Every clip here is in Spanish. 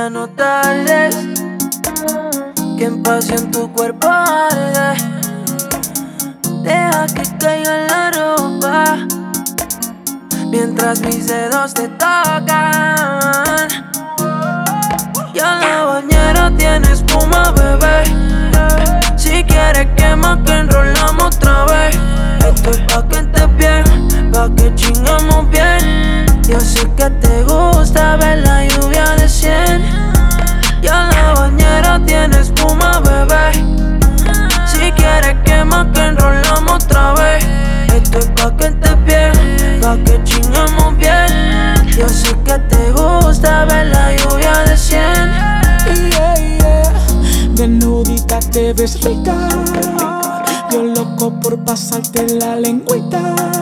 ya no tardes, que en pasión tu cuerpo arde. Deja que caiga la ropa mientras mis dedos te tocan. Ya la bañera tiene espuma, bebé. Si quieres quema que enrolamos otra vez. Esto es pa' que estés bien, pa' que chingamos bien. Yo sé que te gusta ver la lluvia de 100. Ya la bañera tiene espuma, bebé. Si quieres quema que enrolamos otra vez. Esto es pa' que estés bien, pa' que chingamos bien. Yo sé que te gusta ver la lluvia de 100. Yeah, yeah. Desnudita te ves rica. Yo loco por pasarte la lengüita.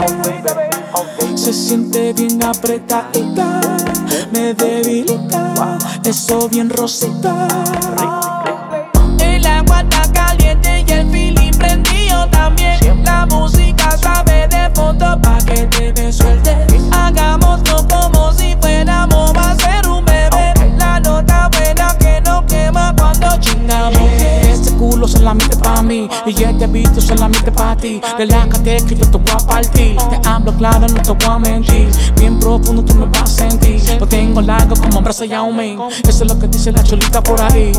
Se siente bien apretadita, me debilita, eso bien rosita. El agua está caliente y el feeling prendido también. La música sabe de fondo pa' que te me suelte. Hagámoslo como si fuéramos a ser un bebé. La nota buena que no quema cuando chingamos. Este culo solamente pa' mí y este beat solamente pa' ti. Relájate que yo te voy a partir. Te hablo claro, no te voy a mentir. Bien profundo tú me vas a sentir. Lo tengo largo como un brazo y Yao Ming. Eso es lo que dice la chulita por ahí.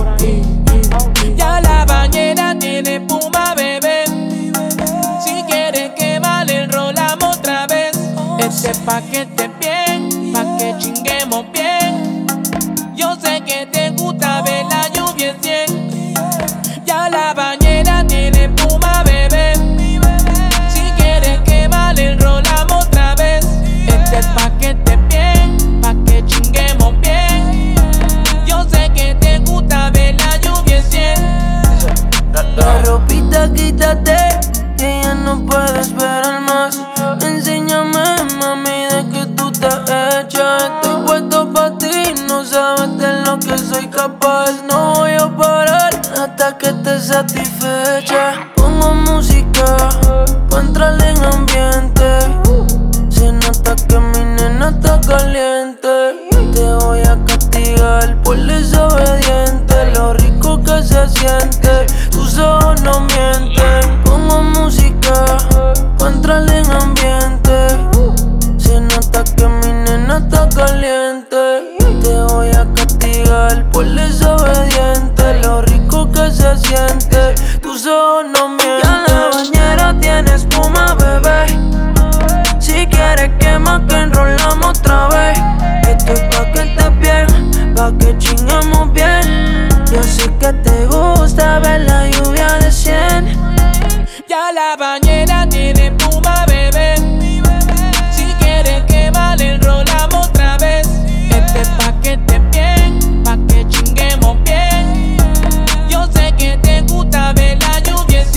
Ya la bañera tiene espuma, bebé. Si quieres quemar, enrolamos otra vez. Este es pa' que estés bien, pa' que chinguemos bien. Yo sé que te gusta ver la lluvia en 100. Ya la bañera tiene espuma, bebé. Si quieres quemar, enrolamos otra vez. Este es pa' que estés bien, pa' que chinguemos bien. Yo sé que te gusta ver la lluvia en 100. La ropita quítate, que ya no puedes esperar más. Enséñame, mami, de que tú estás hecha. Estoy puesto pa' ti, no sabes de lo que soy capaz. No voy a parar hasta que estés satisfecha. Pongo música pa' entrar en ambiente. Se nota que mi nena está caliente. Te voy a castigar por desobediente. Lo rico que se siente, tus ojos no mienten. Pongo música pa' entrar en ambiente. Se nota que mi nena está caliente. Te voy a castigar por desobediente. Lo rico que se siente, tus ojos no mienten. Ya la bañera tiene espuma, bebé. Si quieres quema que enrolamos otra vez. Esto es pa' que estés bien, pa' que chingamos bien. Yo sé que te gusta ver la lluvia de 100. Ya la bañera tiene espuma, bebé. Si quieres quemar, enrolamos otra vez. Este es pa' que estés bien, pa' que chinguemos bien. Yo sé que te gusta ver la lluvia en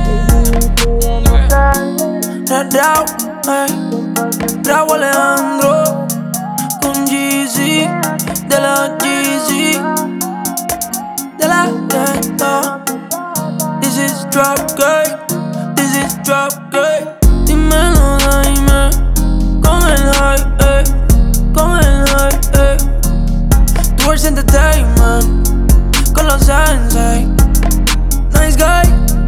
100. Raúl Alejandro con Jeezy, de la Jeezy, de la ghetto. This is Drop Gate, this is Drop Gate. Dímelo, dime, con el high, con el high, Tours Entertainment, con los Sensei. Nice guy.